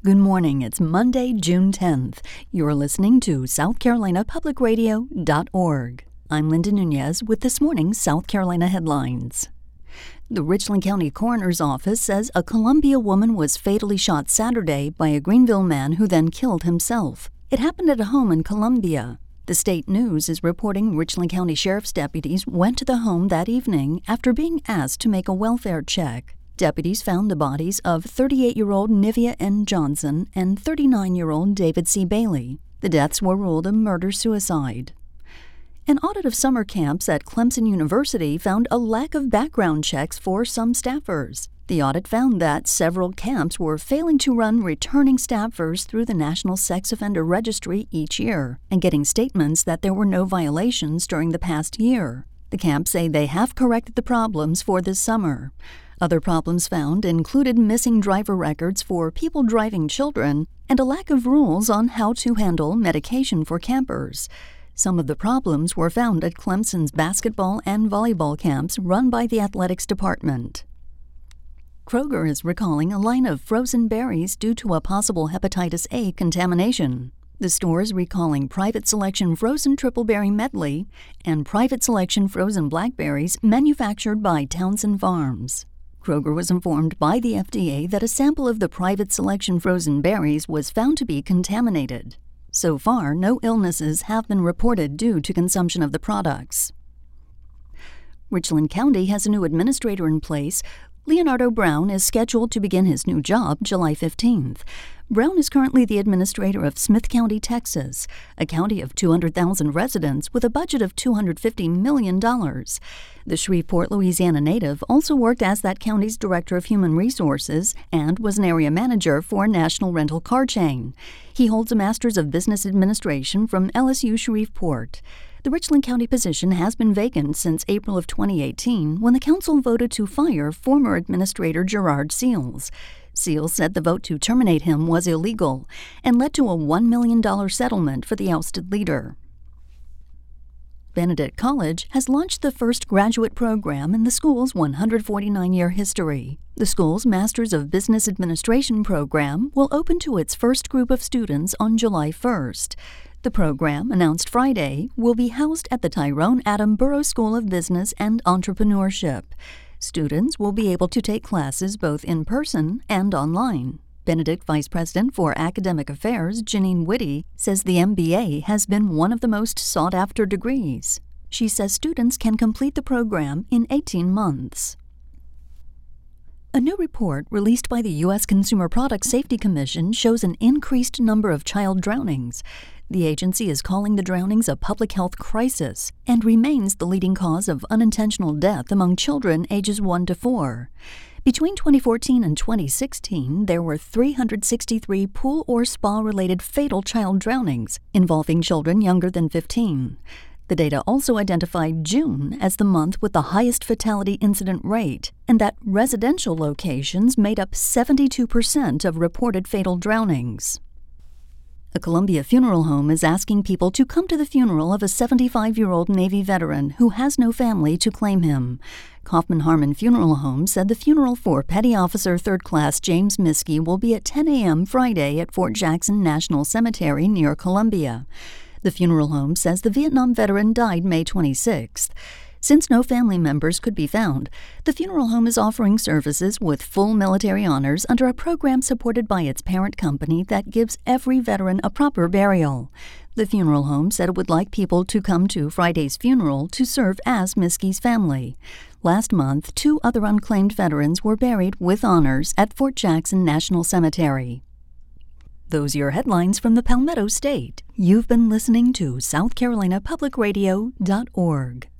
Good morning. It's Monday, June 10th. You're listening to SouthCarolinaPublicRadio.org. I'm Linda Nunez with this morning's South Carolina headlines. The Richland County Coroner's Office says a Columbia woman was fatally shot Saturday by a Greenville man who then killed himself. It happened at a home in Columbia. The State News is reporting Richland County Sheriff's deputies went to the home that evening after being asked to make a welfare check. Deputies found the bodies of 38-year-old Nivea N. Johnson and 39-year-old David C. Bailey. The deaths were ruled a murder-suicide. An audit of summer camps at Clemson University found a lack of background checks for some staffers. The audit found that several camps were failing to run returning staffers through the National Sex Offender Registry each year and getting statements that there were no violations during the past year. The camps say they have corrected the problems for this summer. Other problems found included missing driver records for people driving children and a lack of rules on how to handle medication for campers. Some of the problems were found at Clemson's basketball and volleyball camps run by the athletics department. Kroger is recalling a line of frozen berries due to a possible hepatitis A contamination. The store is recalling Private Selection Frozen Triple Berry Medley and Private Selection Frozen Blackberries manufactured by Townsend Farms. Kroger was informed by the FDA that a sample of the Private Selection frozen berries was found to be contaminated. So far, no illnesses have been reported due to consumption of the products. Richland County has a new administrator in place. Leonardo Brown is scheduled to begin his new job July 15th. Brown is currently the administrator of Smith County, Texas, a county of 200,000 residents with a budget of $250 million. The Shreveport, Louisiana native also worked as that county's director of human resources and was an area manager for a national rental car chain. He holds a Master's of Business Administration from LSU Shreveport. The Richland County position has been vacant since April of 2018 when the council voted to fire former Administrator Gerard Seals. Seals said the vote to terminate him was illegal and led to a $1 million settlement for the ousted leader. Benedict College has launched the first graduate program in the school's 149-year history. The school's Masters of Business Administration program will open to its first group of students on July 1st. The program, announced Friday, will be housed at the Tyrone Adam Burroughs School of Business and Entrepreneurship. Students will be able to take classes both in person and online. Benedict Vice President for Academic Affairs, Janine Whitty, says the MBA has been one of the most sought-after degrees. She says students can complete the program in 18 months. A new report released by the U.S. Consumer Product Safety Commission shows an increased number of child drownings. The agency is calling the drownings a public health crisis and remains the leading cause of unintentional death among children ages 1 to 4. Between 2014 and 2016, there were 363 pool or spa-related fatal child drownings involving children younger than 15. The data also identified June as the month with the highest fatality incident rate, and that residential locations made up 72% of reported fatal drownings. A Columbia funeral home is asking people to come to the funeral of a 75-year-old Navy veteran who has no family to claim him. Kaufman Harmon Funeral Home said the funeral for Petty Officer 3rd Class James Miskey will be at 10 a.m. Friday at Fort Jackson National Cemetery near Columbia. The funeral home says the Vietnam veteran died May 26th. Since no family members could be found, the funeral home is offering services with full military honors under a program supported by its parent company that gives every veteran a proper burial. The funeral home said it would like people to come to Friday's funeral to serve as Miskey's family. Last month, 2 other unclaimed veterans were buried with honors at Fort Jackson National Cemetery. Those are your headlines from the Palmetto State. You've been listening to SouthCarolinaPublicRadio.org.